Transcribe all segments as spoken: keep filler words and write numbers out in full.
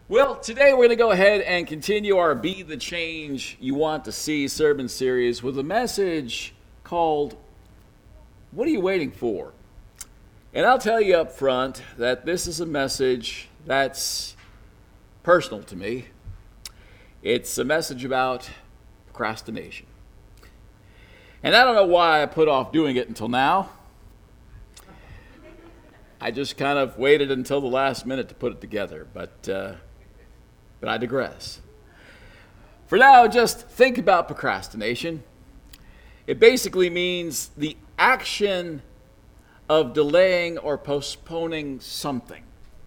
Well, today we're going to go ahead and continue our Be the Change You Want to See sermon series with a message called, What Are You Waiting For? And I'll tell you up front that this is a message that's personal to me. It's a message about procrastination. And I don't know why I put off doing it until now. I just kind of waited until the last minute to put it together, but uh, but I digress. For now, just think about procrastination. It basically means the action of delaying or postponing something.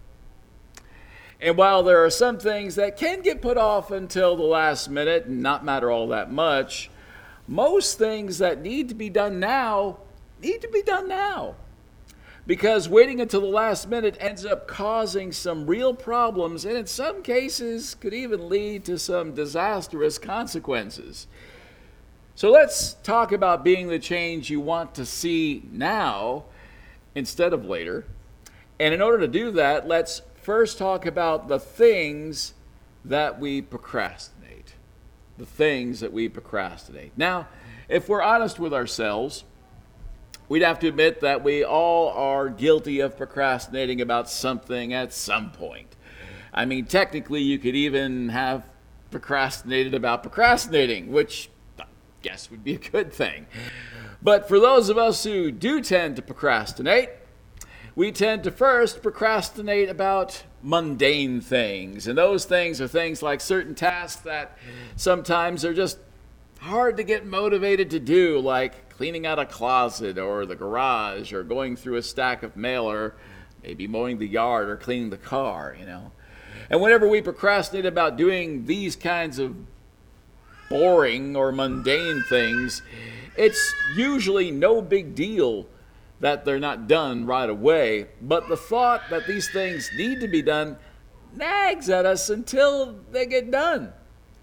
And while there are some things that can get put off until the last minute and not matter all that much, most things that need to be done now need to be done now. Because waiting until the last minute ends up causing some real problems, and in some cases could even lead to some disastrous consequences. So let's talk about being the change you want to see now instead of later. And in order to do that, let's first talk about the things that we procrastinate. The things that we procrastinate. Now, if we're honest with ourselves, we'd have to admit that we all are guilty of procrastinating about something at some point. I mean, technically, you could even have procrastinated about procrastinating, which I guess would be a good thing. But for those of us who do tend to procrastinate, we tend to first procrastinate about mundane things. And those things are things like certain tasks that sometimes are just hard to get motivated to do, like cleaning out a closet or the garage or going through a stack of mail or maybe mowing the yard or cleaning the car, you know. And whenever we procrastinate about doing these kinds of boring or mundane things, it's usually no big deal that they're not done right away. But the thought that these things need to be done nags at us until they get done.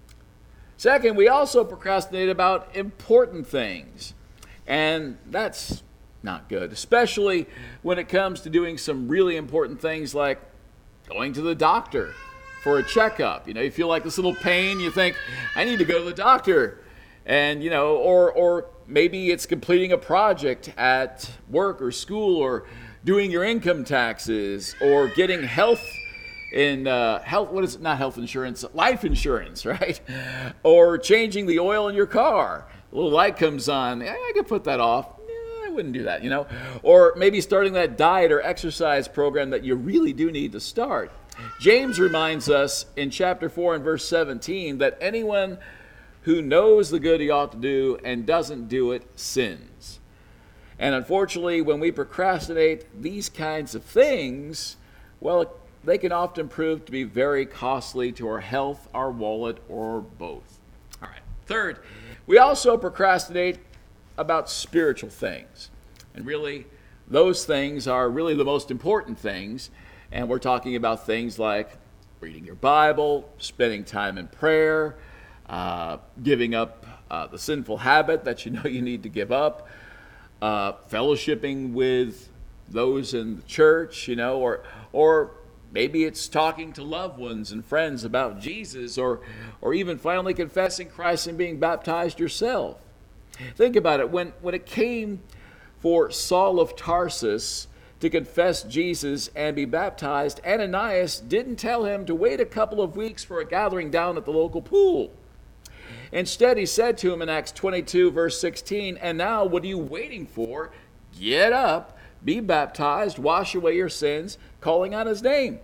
Second, we also procrastinate about important things. And that's not good, especially when it comes to doing some really important things like going to the doctor for a checkup. You know, you feel like this little pain, you think, I need to go to the doctor. And, you know, or or maybe it's completing a project at work or school, or doing your income taxes, or getting health in uh, health, what is it? Not health insurance, life insurance, right? Or changing the oil in your car. A little light comes on. I, I could put that off. Yeah, I wouldn't do that, you know. Or maybe starting that diet or exercise program that you really do need to start. James reminds us in chapter four and verse seventeen that anyone who knows the good he ought to do and doesn't do it sins. And unfortunately, when we procrastinate these kinds of things, well, they can often prove to be very costly to our health, our wallet, or both. All right. Third, we also procrastinate about spiritual things. And really, those things are really the most important things. And we're talking about things like reading your Bible, spending time in prayer, uh, giving up uh, the sinful habit that you know you need to give up, uh, fellowshipping with those in the church, you know, or or maybe it's talking to loved ones and friends about Jesus, or or even finally confessing Christ and being baptized yourself. Think about it. When, when it came for Saul of Tarsus to confess Jesus and be baptized, Ananias didn't tell him to wait a couple of weeks for a gathering down at the local pool. Instead, he said to him in Acts twenty-two, verse sixteen, "And now, what are you waiting for? Get up, be baptized, wash away your sins, calling on his name."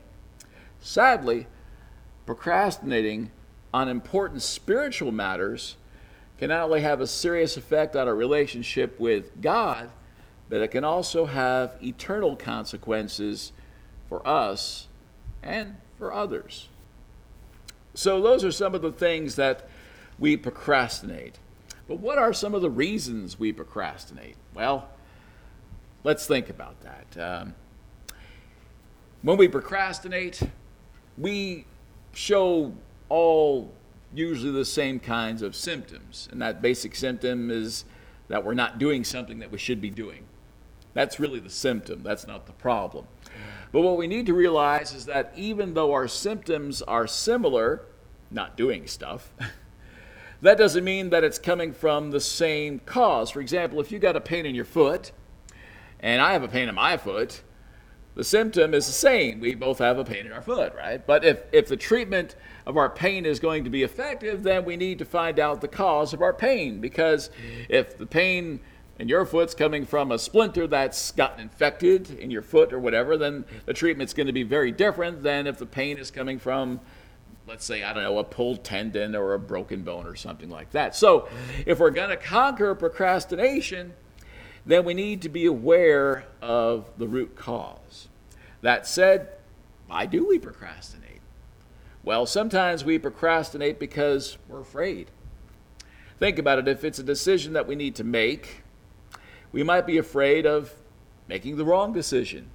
Sadly, procrastinating on important spiritual matters can not only have a serious effect on our relationship with God, but it can also have eternal consequences for us and for others. So those are some of the things that we procrastinate. But what are some of the reasons we procrastinate? Well, let's think about that. Um, when we procrastinate, we show all usually the same kinds of symptoms. And that basic symptom is that we're not doing something that we should be doing. That's really the symptom. That's not the problem. But what we need to realize is that even though our symptoms are similar, not doing stuff, that doesn't mean that it's coming from the same cause. For example, if you got a pain in your foot, and I have a pain in my foot, the symptom is the same. We both have a pain in our foot, right? But if, if the treatment of our pain is going to be effective, then we need to find out the cause of our pain. Because if the pain in your foot's coming from a splinter that's gotten infected in your foot or whatever, then the treatment's going to be very different than if the pain is coming from, let's say, I don't know, a pulled tendon or a broken bone or something like that. So if we're going to conquer procrastination, then we need to be aware of the root cause. That said, why do we procrastinate? Well, sometimes we procrastinate because we're afraid. Think about it. If it's a decision that we need to make, we might be afraid of making the wrong decision.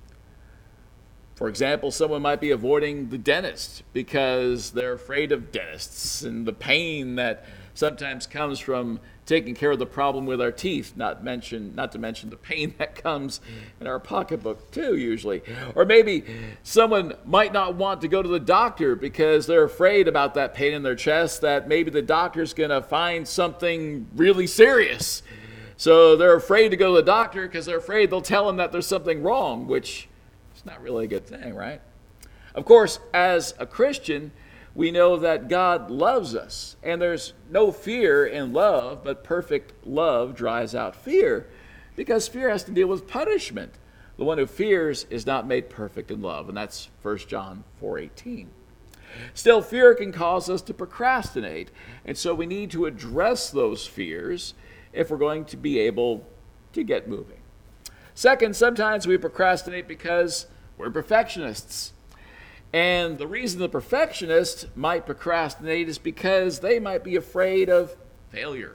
For example, someone might be avoiding the dentist because they're afraid of dentists and the pain that sometimes comes from taking care of the problem with our teeth, not mention, not to mention the pain that comes in our pocketbook too, usually. Or maybe someone might not want to go to the doctor because they're afraid about that pain in their chest, that maybe the doctor's going to find something really serious. So they're afraid to go to the doctor because they're afraid they'll tell them that there's something wrong, which is not really a good thing, right? Of course, as a Christian, we know that God loves us, and there's no fear in love, but perfect love drives out fear, because fear has to deal with punishment. The one who fears is not made perfect in love, and that's First John four eighteen. Still, fear can cause us to procrastinate, and so we need to address those fears if we're going to be able to get moving. Second, sometimes we procrastinate because we're perfectionists. And the reason the perfectionist might procrastinate is because they might be afraid of failure.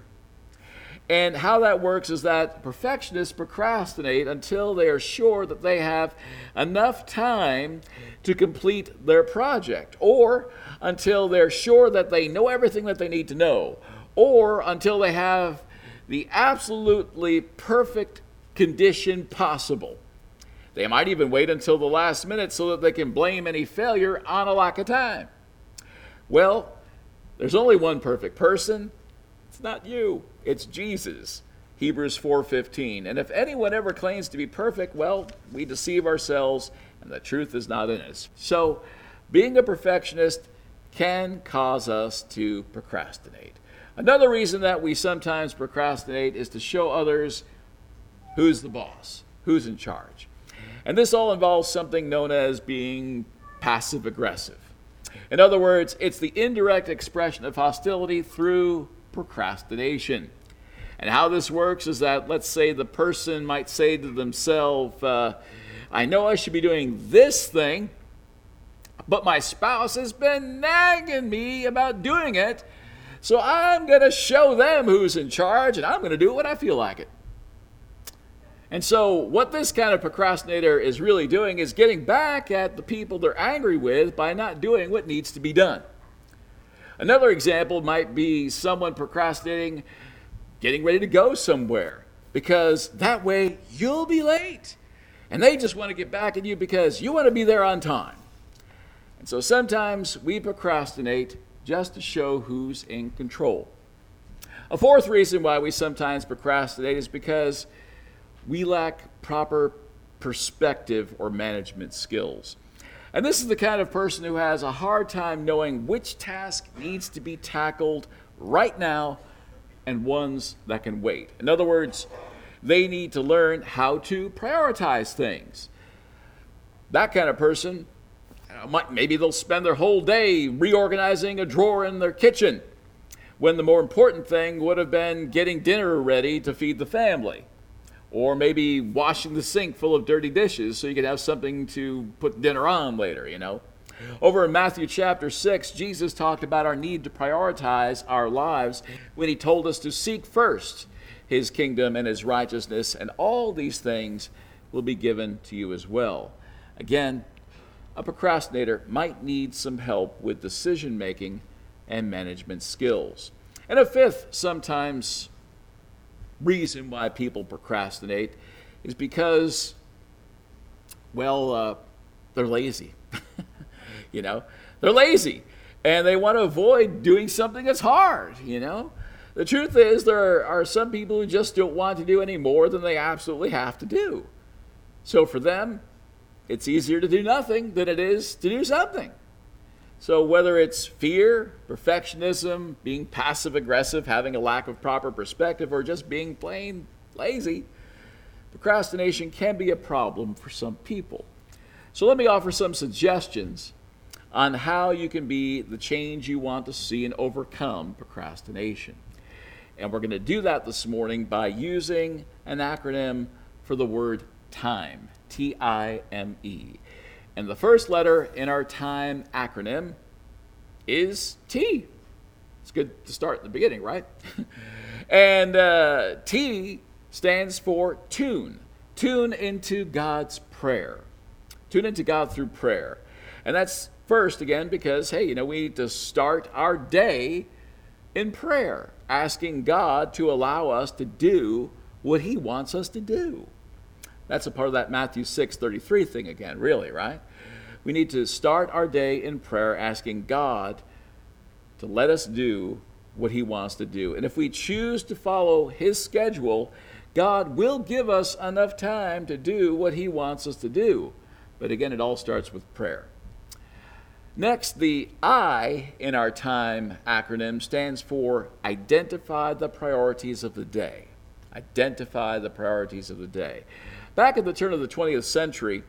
And how that works is that perfectionists procrastinate until they are sure that they have enough time to complete their project, or until they're sure that they know everything that they need to know, or until they have the absolutely perfect condition possible. They might even wait until the last minute so that they can blame any failure on a lack of time. Well, there's only one perfect person. It's not you. It's Jesus. Hebrews four fifteen. And if anyone ever claims to be perfect, well, we deceive ourselves and the truth is not in us. So, being a perfectionist can cause us to procrastinate. Another reason that we sometimes procrastinate is to show others who's the boss, who's in charge. And this all involves something known as being passive-aggressive. In other words, it's the indirect expression of hostility through procrastination. And how this works is that, let's say the person might say to themselves, uh, I know I should be doing this thing, but my spouse has been nagging me about doing it, so I'm going to show them who's in charge, and I'm going to do it when I feel like it. And so what this kind of procrastinator is really doing is getting back at the people they're angry with by not doing what needs to be done. Another example might be someone procrastinating getting ready to go somewhere, because that way you'll be late. And they just want to get back at you because you want to be there on time. And so sometimes we procrastinate just to show who's in control. A fourth reason why we sometimes procrastinate is because we lack proper perspective or management skills. And this is the kind of person who has a hard time knowing which task needs to be tackled right now and ones that can wait. In other words, they need to learn how to prioritize things. That kind of person, might, maybe they'll spend their whole day reorganizing a drawer in their kitchen, when the more important thing would have been getting dinner ready to feed the family. Or maybe washing the sink full of dirty dishes so you could have something to put dinner on later, you know. Over in Matthew chapter six, Jesus talked about our need to prioritize our lives when he told us to seek first his kingdom and his righteousness, and all these things will be given to you as well. Again, a procrastinator might need some help with decision making and management skills. And a fifth, sometimes reason why people procrastinate is because, well, uh, they're lazy. You know, they're lazy. And they want to avoid doing something that's hard, you know. The truth is there are some people who just don't want to do any more than they absolutely have to do. So for them, it's easier to do nothing than it is to do something. So whether it's fear, perfectionism, being passive-aggressive, having a lack of proper perspective, or just being plain lazy, procrastination can be a problem for some people. So let me offer some suggestions on how you can be the change you want to see and overcome procrastination. And we're going to do that this morning by using an acronym for the word time, T I M E. And the first letter in our time acronym is T. It's good to start at the beginning, right? And uh, T stands for tune. Tune into God's prayer. Tune into God through prayer. And that's first, again, because, hey, you know, we need to start our day in prayer, asking God to allow us to do what he wants us to do. That's a part of that Matthew six thirty-three thing again, really, right? We need to start our day in prayer, asking God to let us do what he wants to do. And if we choose to follow his schedule, God will give us enough time to do what he wants us to do. But again, it all starts with prayer. Next, the I in our time acronym stands for identify the priorities of the day. Identify the priorities of the day. Back at the turn of the twentieth century,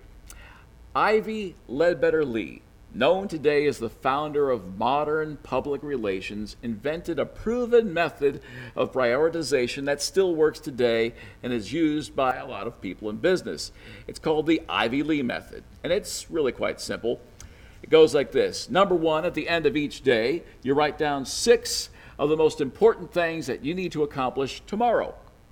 Ivy Ledbetter Lee, known today as the founder of modern public relations, invented a proven method of prioritization that still works today and is used by a lot of people in business. It's called the Ivy Lee method, and it's really quite simple. It goes like this. Number one, at the end of each day, you write down six of the most important things that you need to accomplish tomorrow.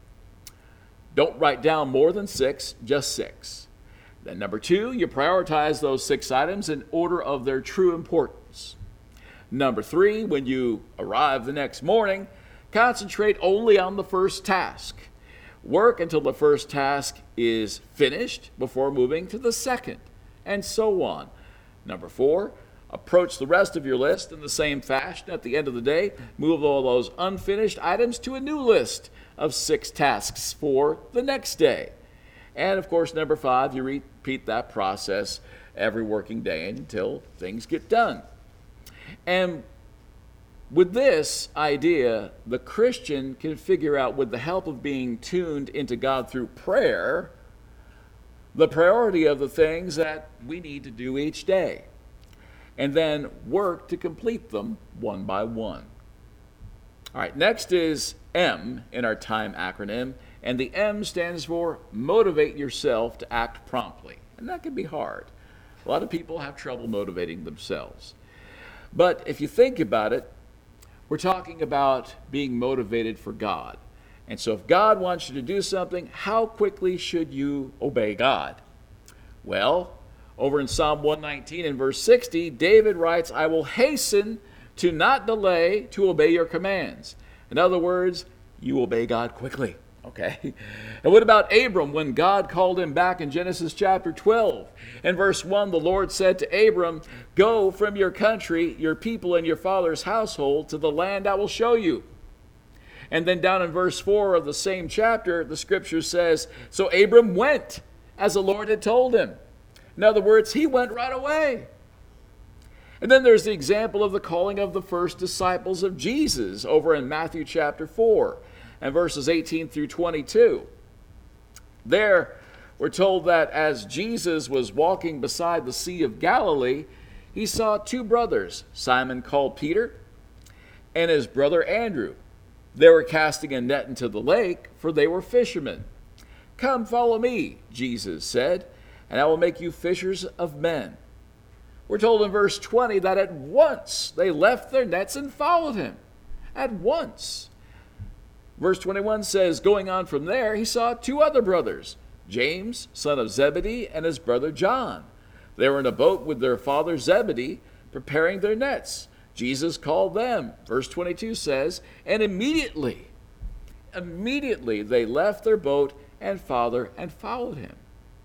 Don't write down more than six, just six. Then number two, you prioritize those six items in order of their true importance. Number three, when you arrive the next morning, concentrate only on the first task. Work until the first task is finished before moving to the second, and so on. Number four, approach the rest of your list in the same fashion. At the end of the day, move all those unfinished items to a new list of six tasks for the next day. And of course, number five, you repeat that process every working day until things get done. And with this idea, the Christian can figure out, with the help of being tuned into God through prayer, the priority of the things that we need to do each day, and then work to complete them one by one. All right, next is M in our time acronym, and the M stands for motivate yourself to act promptly. And that can be hard. A lot of people have trouble motivating themselves. But if you think about it, we're talking about being motivated for God. And so if God wants you to do something, how quickly should you obey God? Well, over in Psalm one nineteen and verse sixty, David writes, I will hasten to not delay to obey your commands. In other words, you obey God quickly. Okay? And what about Abram when God called him back in Genesis chapter twelve? In verse one, the Lord said to Abram, go from your country, your people, and your father's household to the land I will show you. And then down in verse four of the same chapter, the scripture says, so Abram went as the Lord had told him. In other words, he went right away. And then there's the example of the calling of the first disciples of Jesus over in Matthew chapter four and verses eighteen through twenty-two. There, we're told that as Jesus was walking beside the Sea of Galilee, he saw two brothers, Simon called Peter and his brother Andrew. They were casting a net into the lake, for they were fishermen. Come, follow me, Jesus said, and I will make you fishers of men. We're told in verse twenty that at once they left their nets and followed him. At once. Verse twenty-one says, going on from there, he saw two other brothers, James, son of Zebedee, and his brother John. They were in a boat with their father Zebedee, preparing their nets. Jesus called them. Verse twenty-two says, and immediately, immediately they left their boat and father and followed him.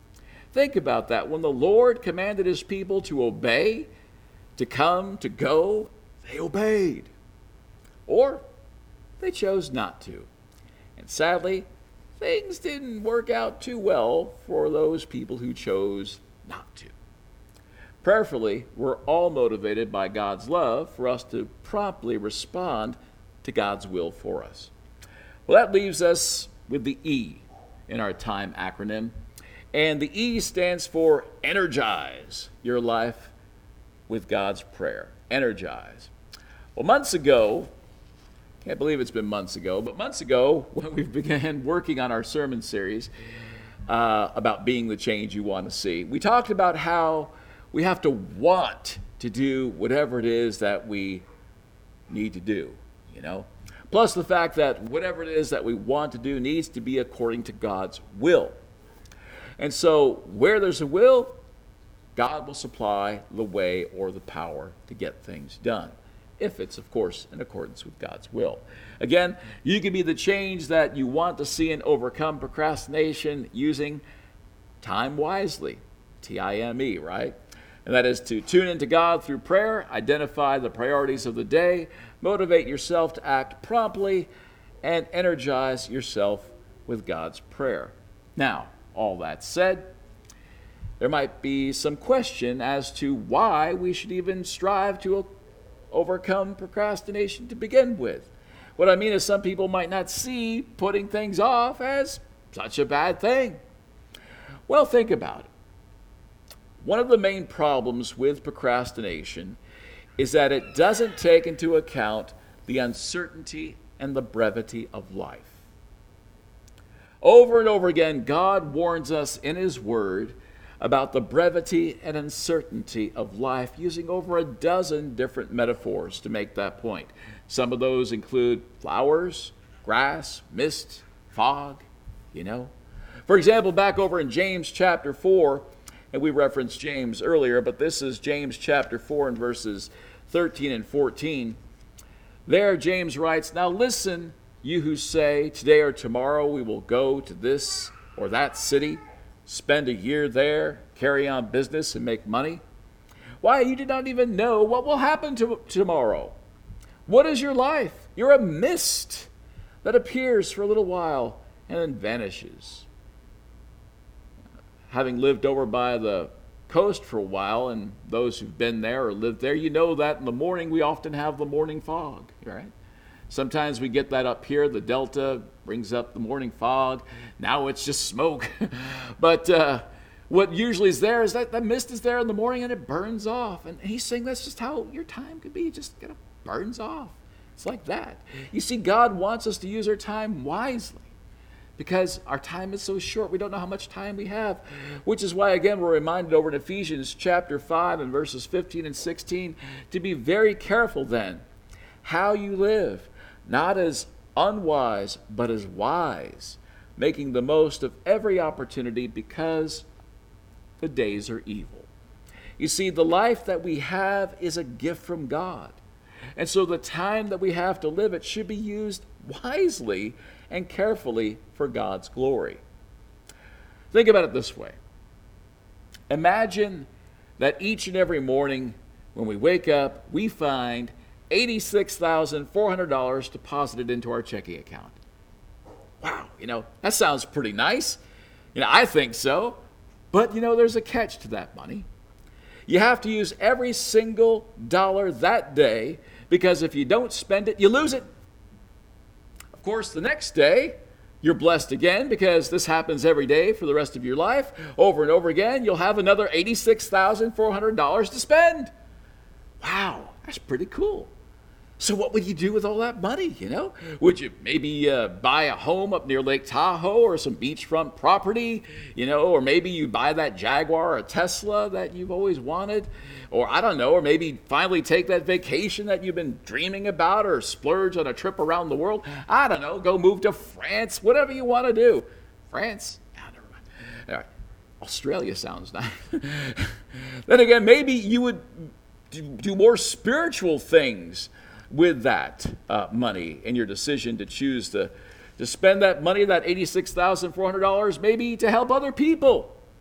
Think about that. When the Lord commanded his people to obey, to come, to go, they obeyed. Or they chose not to. And sadly, things didn't work out too well for those people who chose not to. Prayerfully, we're all motivated by God's love for us to promptly respond to God's will for us. Well, that leaves us with the E in our TIME acronym. And the E stands for energize your life with God's prayer. Energize. Well, months ago, can't believe it's been months ago, but months ago when we began working on our sermon series uh, about being the change you want to see, we talked about how we have to want to do whatever it is that we need to do, you know? Plus the fact that whatever it is that we want to do needs to be according to God's will. And so where there's a will, God will supply the way or the power to get things done, if it's, of course, in accordance with God's will. Again, you can be the change that you want to see and overcome procrastination using time wisely, T I M E, right? And that is to tune into God through prayer, identify the priorities of the day, motivate yourself to act promptly, and energize yourself with God's prayer. Now, all that said, there might be some question as to why we should even strive to overcome procrastination to begin with. What I mean is some people might not see putting things off as such a bad thing. Well, think about it. One of the main problems with procrastination is that it doesn't take into account the uncertainty and the brevity of life. Over and over again, God warns us in His Word about the brevity and uncertainty of life, using over a dozen different metaphors to make that point. Some of those include flowers, grass, mist, fog, you know. For example, back over in James chapter four, and we referenced James earlier, but this is James chapter four and verses thirteen and fourteen. There James writes, "Now listen, you who say, today or tomorrow we will go to this or that city, spend a year there, carry on business and make money. Why, you do not even know what will happen to tomorrow. What is your life? You're a mist that appears for a little while and then vanishes." Having lived over by the coast for a while, and those who've been there or lived there, you know that in the morning we often have the morning fog, right? Sometimes we get that up here. The Delta brings up the morning fog. Now it's just smoke. But uh, what usually is there is that the mist is there in the morning and it burns off. And he's saying that's just how your time could be. It just kind of burns off. It's like that. You see, God wants us to use our time wisely, because our time is so short. We don't know how much time we have, which is why, again, we're reminded over in Ephesians chapter five and verses fifteen and sixteen to be very careful then how you live, not as unwise, but as wise, making the most of every opportunity because the days are evil. You see, the life that we have is a gift from God. And so the time that we have to live it should be used wisely and carefully for God's glory. Think about it this way. Imagine that each and every morning when we wake up, we find eighty-six thousand four hundred dollars deposited into our checking account. Wow, you know, that sounds pretty nice. You know, I think so. But, you know, there's a catch to that money. You have to use every single dollar that day, because if you don't spend it, you lose it. Of course, the next day, you're blessed again, because this happens every day for the rest of your life. Over and over again, you'll have another eighty-six thousand four hundred dollars to spend. Wow, that's pretty cool. So what would you do with all that money, you know? Would you maybe uh, buy a home up near Lake Tahoe or some beachfront property, you know? Or maybe you buy that Jaguar or Tesla that you've always wanted? Or I don't know, or maybe finally take that vacation that you've been dreaming about, or splurge on a trip around the world. I don't know, go move to France, whatever you want to do. France? Ah, never mind. All right. Australia sounds nice. Then again, maybe you would do more spiritual things with that uh, money in your decision to choose to, to spend that money, that eighty-six thousand four hundred dollars, maybe to help other people.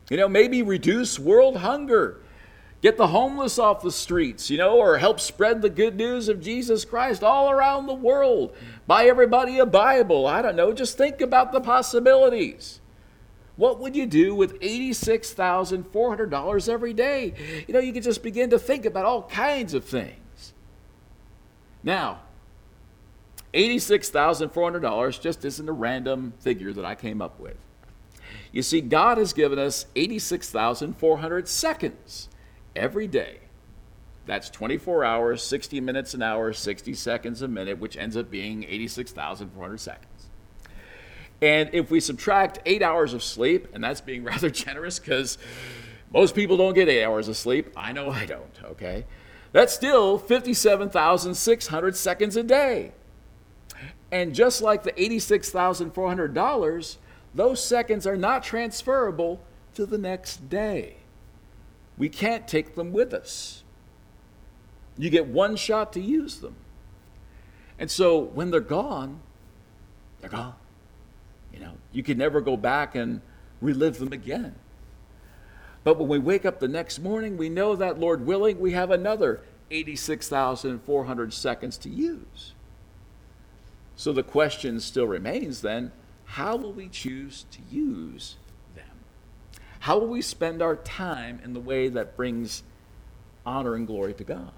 You know, maybe reduce world hunger. Get the homeless off the streets, you know, or help spread the good news of Jesus Christ all around the world. Buy everybody a Bible. I don't know. Just think about the possibilities. What would you do with eighty-six thousand four hundred dollars every day? You know, you could just begin to think about all kinds of things. Now, eighty-six thousand four hundred dollars just isn't a random figure that I came up with. You see, God has given us eighty-six thousand four hundred seconds every day. That's twenty-four hours, sixty minutes an hour, sixty seconds a minute, which ends up being eighty-six thousand four hundred seconds. And if we subtract eight hours of sleep, and that's being rather generous because most people don't get eight hours of sleep. I know I don't, okay? That's still fifty-seven thousand six hundred seconds a day. And just like the eighty-six thousand four hundred dollars, those seconds are not transferable to the next day. We can't take them with us. You get one shot to use them. And so when they're gone, they're gone. You know, you can never go back and relive them again. But when we wake up the next morning, we know that, Lord willing, we have another eighty-six thousand four hundred seconds to use. So the question still remains then, how will we choose to use them? How will we spend our time in the way that brings honor and glory to God?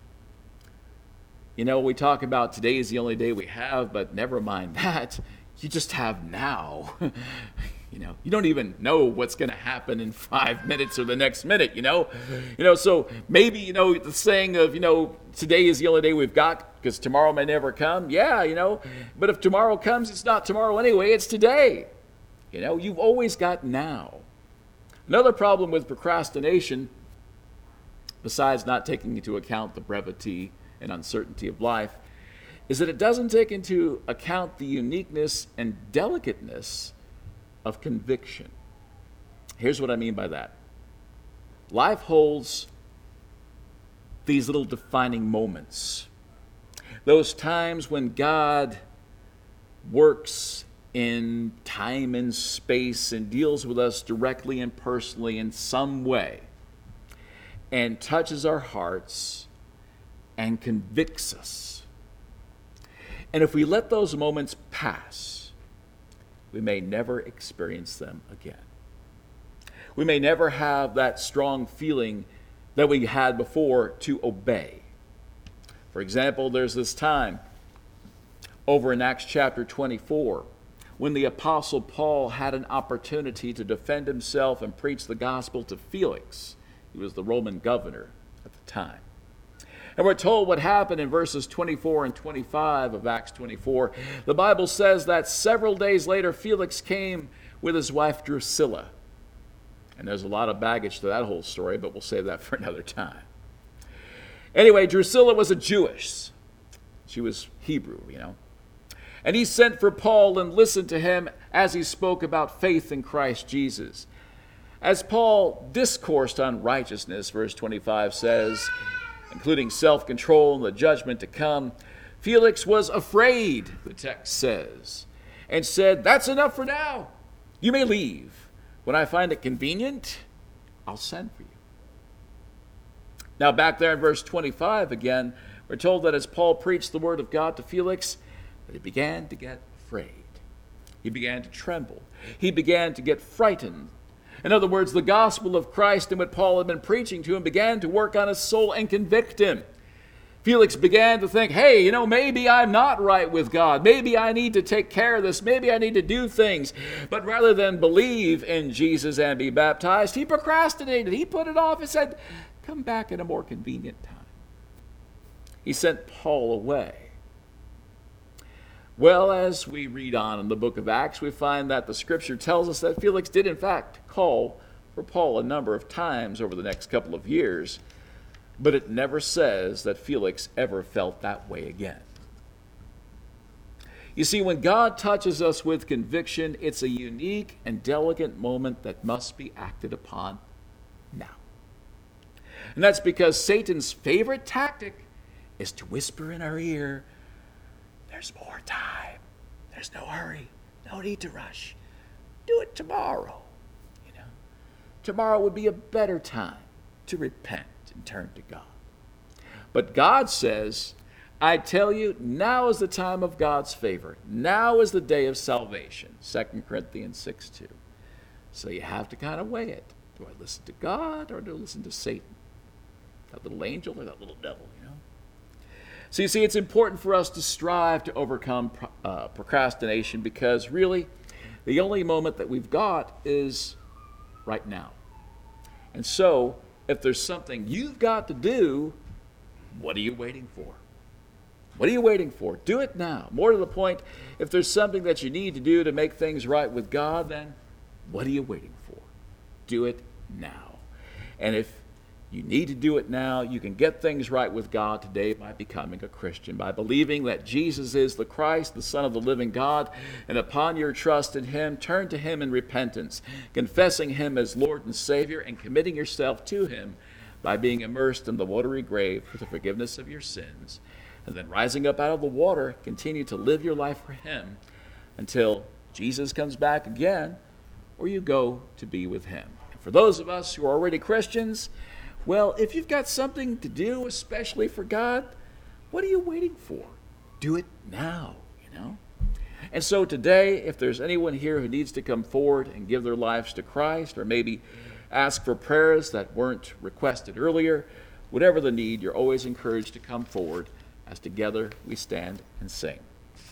You know, we talk about today is the only day we have, but never mind that. You just have now. You know, you don't even know what's going to happen in five minutes or the next minute, you know? You know, so maybe, you know, the saying of, you know, today is the only day we've got because tomorrow may never come. Yeah, you know, but if tomorrow comes, it's not tomorrow anyway, it's today. You know, you've always got now. Another problem with procrastination, besides not taking into account the brevity and uncertainty of life, is that it doesn't take into account the uniqueness and delicateness of conviction. Here's what I mean by that. Life holds these little defining moments. Those times when God works in time and space and deals with us directly and personally in some way and touches our hearts and convicts us. And if we let those moments pass, we may never experience them again. We may never have that strong feeling that we had before to obey. For example, there's this time over in Acts chapter twenty-four when the Apostle Paul had an opportunity to defend himself and preach the gospel to Felix. He was the Roman governor at the time. And we're told what happened in verses twenty-four and twenty-five of Acts twenty-four. The Bible says that several days later, Felix came with his wife Drusilla. And there's a lot of baggage to that whole story, but we'll save that for another time. Anyway, Drusilla was a Jewish. She was Hebrew, you know. And he sent for Paul and listened to him as he spoke about faith in Christ Jesus. As Paul discoursed on righteousness, verse twenty-five says, including self-control and the judgment to come, Felix was afraid, the text says, and said, "That's enough for now. You may leave. When I find it convenient, I'll send for you." Now back there in verse twenty-five again, we're told that as Paul preached the word of God to Felix, that he began to get afraid. He began to tremble. He began to get frightened. In other words, the gospel of Christ and what Paul had been preaching to him began to work on his soul and convict him. Felix began to think, hey, you know, maybe I'm not right with God. Maybe I need to take care of this. Maybe I need to do things. But rather than believe in Jesus and be baptized, he procrastinated. He put it off and said, come back at a more convenient time. He sent Paul away. Well, as we read on in the book of Acts, we find that the scripture tells us that Felix did in fact call for Paul a number of times over the next couple of years, but it never says that Felix ever felt that way again. You see, when God touches us with conviction, it's a unique and delicate moment that must be acted upon now. And that's because Satan's favorite tactic is to whisper in our ear, there's more time. There's no hurry. No need to rush. Do it tomorrow. You know, tomorrow would be a better time to repent and turn to God. But God says, I tell you, now is the time of God's favor. Now is the day of salvation. Second Corinthians six two. So you have to kind of weigh it. Do I listen to God or do I listen to Satan? That little angel or that little devil, you know? So you see, it's important for us to strive to overcome uh, procrastination, because really, the only moment that we've got is right now. And so, if there's something you've got to do, what are you waiting for? What are you waiting for? Do it now. More to the point, if there's something that you need to do to make things right with God, then what are you waiting for? Do it now. And if you need to do it now, you can get things right with God today by becoming a Christian, by believing that Jesus is the Christ, the Son of the living God, and upon your trust in Him, turn to Him in repentance, confessing Him as Lord and Savior, and committing yourself to Him by being immersed in the watery grave for the forgiveness of your sins. And then rising up out of the water, continue to live your life for Him until Jesus comes back again, or you go to be with Him. And for those of us who are already Christians, well, if you've got something to do, especially for God, what are you waiting for? Do it now, you know? And so today, if there's anyone here who needs to come forward and give their lives to Christ, or maybe ask for prayers that weren't requested earlier, whatever the need, you're always encouraged to come forward as together we stand and sing.